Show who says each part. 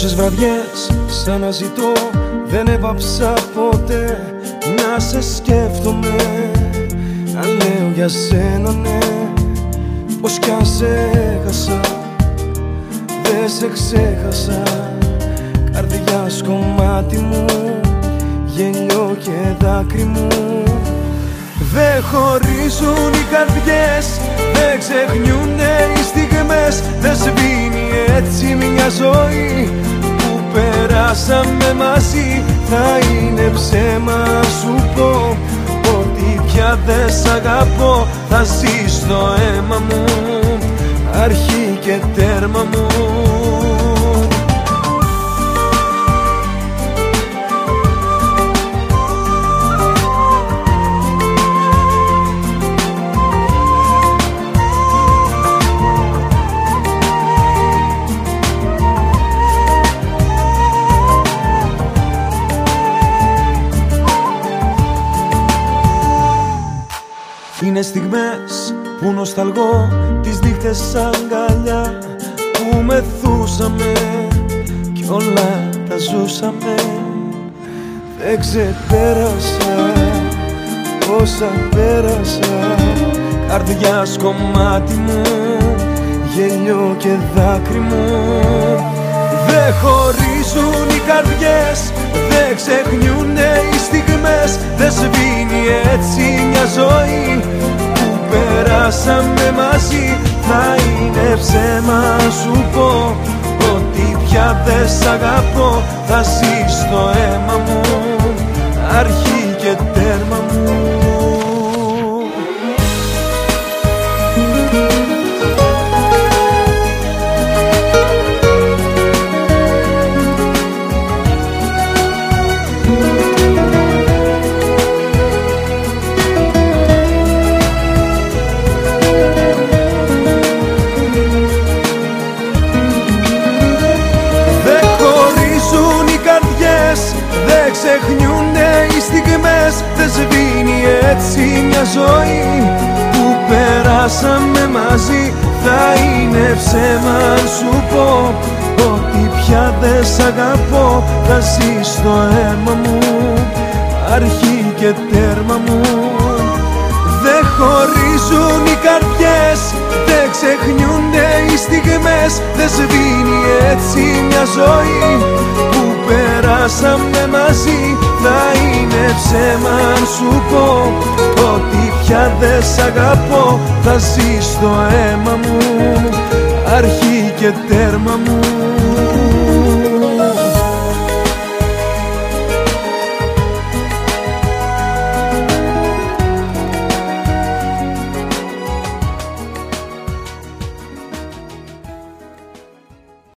Speaker 1: Τόσες βραδιές σαν να ζητώ, δεν έπαψα ποτέ να σε σκέφτομαι. Να λέω για σένα ναι, πως κι αν σε έχασα, δεν σε ξέχασα. Καρδιάς κομμάτι μου, γέλιο και δάκρυ μου. Δεν χωρίζουν οι καρδιές, δεν ξεχνιούνε οι στιγμές. Δεν σβήνει έτσι μια ζωή που περάσαμε μαζί. Θα είναι ψέμα σου πω ότι πια δεν σ' αγαπώ. Θα ζεις στο αίμα μου, αρχή και τέρμα μου. Είναι στιγμές που νοσταλγώ τις νύχτες αγκαλιά που μεθούσαμε κι όλα τα ζούσαμε. Δεν ξεπέρασα όσα πέρασα. Καρδιάς κομμάτι μου, γέλιο και δάκρυ μου. Δεν χωρίζουν οι καρδιές, δεν ξεχνιούνε οι στιγμές. Δεν σβήνει έτσι μια ζωή που περάσαμε μαζί. Θα είναι ψέμα σου πω ότι πια δεν σ' αγαπώ. Θα ζεις στο αίμα μου, αρχή και τέρμα μου. Δεν ξεχνιούνε οι στιγμές, δεν σβήνει έτσι μια ζωή που περάσαμε μαζί. Θα είναι ψέμα αν σου πω ότι πια δεν σ' αγαπώ. Θα ζεις στο αίμα μου, αρχή και τέρμα μου. Δεν χωρίζουν οι καρδιές, δεν ξεχνιούνε οι στιγμές. Δεν σβήνει έτσι μια ζωή που περάσαμε μαζί. Θα είναι ψέμα αν σου πω ότι πια δεν σ' αγαπώ. Θα ζεις στο αίμα μου, αρχή και τέρμα μου.